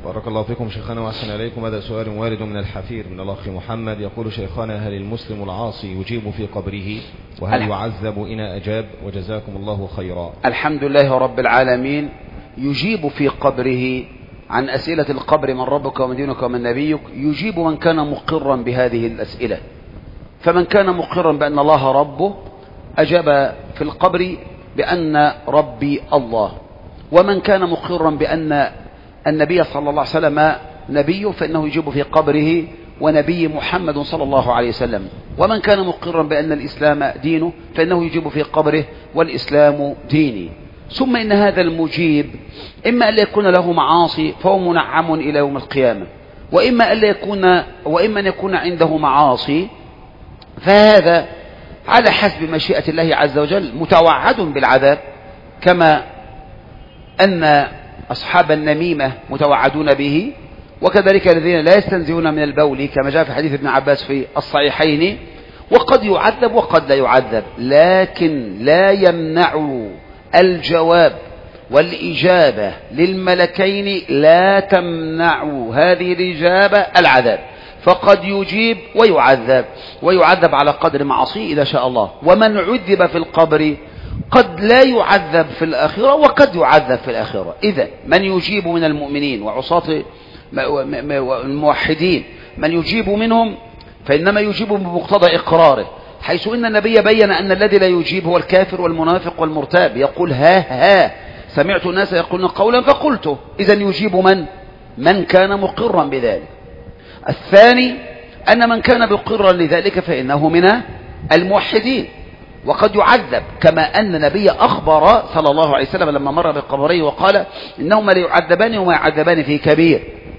بارك الله فيكم شيخنا وأحسن إليكم. هذا سؤال وارد من الحفير من الأخ محمد، يقول: شيخنا، هل المسلم العاصي يجيب في قبره؟ وهل يعذب إن أجاب؟ وجزاكم الله خيرا. الحمد لله رب العالمين. يجيب في قبره عن أسئلة القبر: من ربك ومن دينك ومن نبيك. يجيب من كان مقرا بهذه الأسئلة، فمن كان مقرا بأن الله ربه أجاب في القبر بأن ربي الله، ومن كان مقرا بأن النبي صلى الله عليه وسلم نبي فإنه يجيب في قبره ونبي محمد صلى الله عليه وسلم، ومن كان مقرا بأن الإسلام دينه فإنه يجيب في قبره والإسلام ديني. ثم إن هذا المجيب إما أن يكون له معاصي فهو منعم إلى يوم القيامة، وإما أن يكون عنده معاصي، فهذا على حسب مشيئة الله عز وجل متوعد بالعذاب، كما أن أصحاب النميمة متوعدون به، وكذلك الذين لا يستنزهون من البول كما جاء في حديث ابن عباس في الصحيحين. وقد يعذب وقد لا يعذب، لكن لا يمنع الجواب والإجابة للملكين، لا تمنع هذه الإجابة العذاب، فقد يجيب ويعذب على قدر معصيه إذا شاء الله. ومن عذب في القبر قد لا يعذب في الآخرة وقد يعذب في الآخرة. إذا من يجيب من المؤمنين وعصاة الموحدين، من يجيب منهم فإنما يجيب بمقتضى إقراره، حيث إن النبي بين أن الذي لا يجيب هو الكافر والمنافق والمرتاب. يقول: ها سمعت الناس يقولون قولا فقلته. إذن يجيب من كان مقرا بذلك. الثاني أن من كان مقرا لذلك فإنه من الموحدين، وقد يعذب، كما أن النبي أخبر صلى الله عليه وسلم لما مر بقبريه وقال: إنهما ليعذبان وما يعذبان في كبير.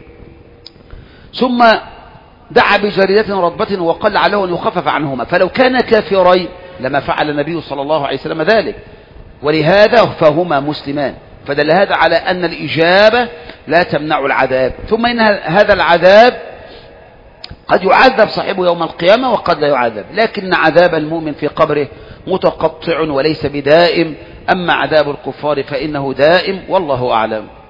ثم دعا بجريدة رطبة وقال لعله أن يخفف عنهما، فلو كان كافرين لما فعل النبي صلى الله عليه وسلم ذلك، ولهذا فهما مسلمان. فدل هذا على أن الإجابة لا تمنع العذاب. ثم إن هذا العذاب قد يعذب صاحبه يوم القيامة وقد لا يعذب، لكن عذاب المؤمن في قبره متقطع وليس بدائم، أما عذاب الكفار فإنه دائم، والله أعلم.